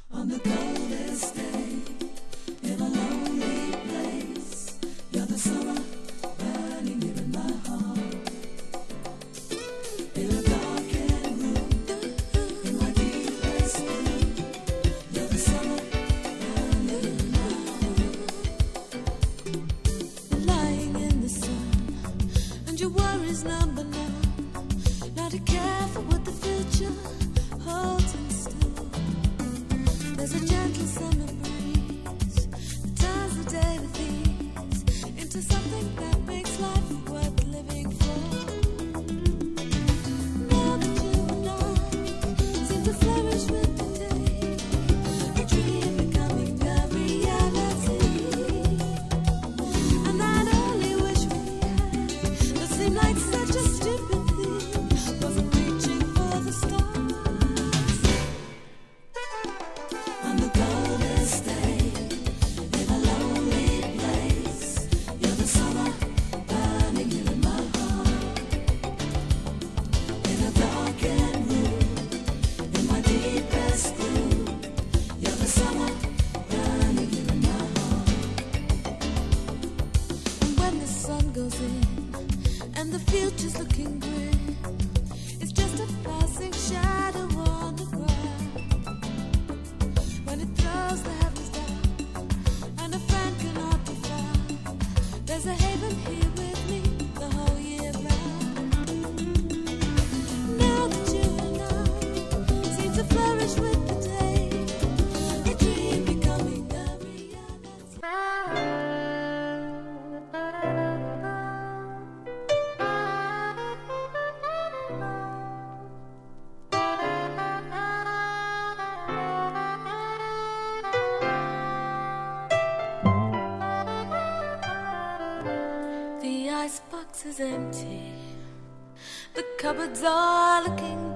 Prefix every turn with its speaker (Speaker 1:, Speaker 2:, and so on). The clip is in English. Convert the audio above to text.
Speaker 1: On the coldest day, in a lonely place, you're the summer burning here in my heart. In a darkened room, in my deepest room, you're the summer burning in my heart. Lying in the sun, and your worries number none, not to care for what the future holds in store. There's a gentle summer breeze that turns the day with ease into something that makes life worth living for. Now that you and I seem to flourish with the day, a dream becoming a reality. And I'd only wish we had that seemed like such a stupid thing, wasn't reaching for the stars. On the coldest day, in a lonely place, you're the summer burning here in my heart. In a darkened room, in my deepest gloom, you're the summer burning here in my heart. And when the sun goes in and the future's looking grim, it's just a passing shadow on the ground. When it throws the heavens down and a friend cannot be found, there's a haven here with me the whole year round. Now that you and I seem to flourish with the day, a dream becoming a reality. The icebox is empty, the cupboards are looking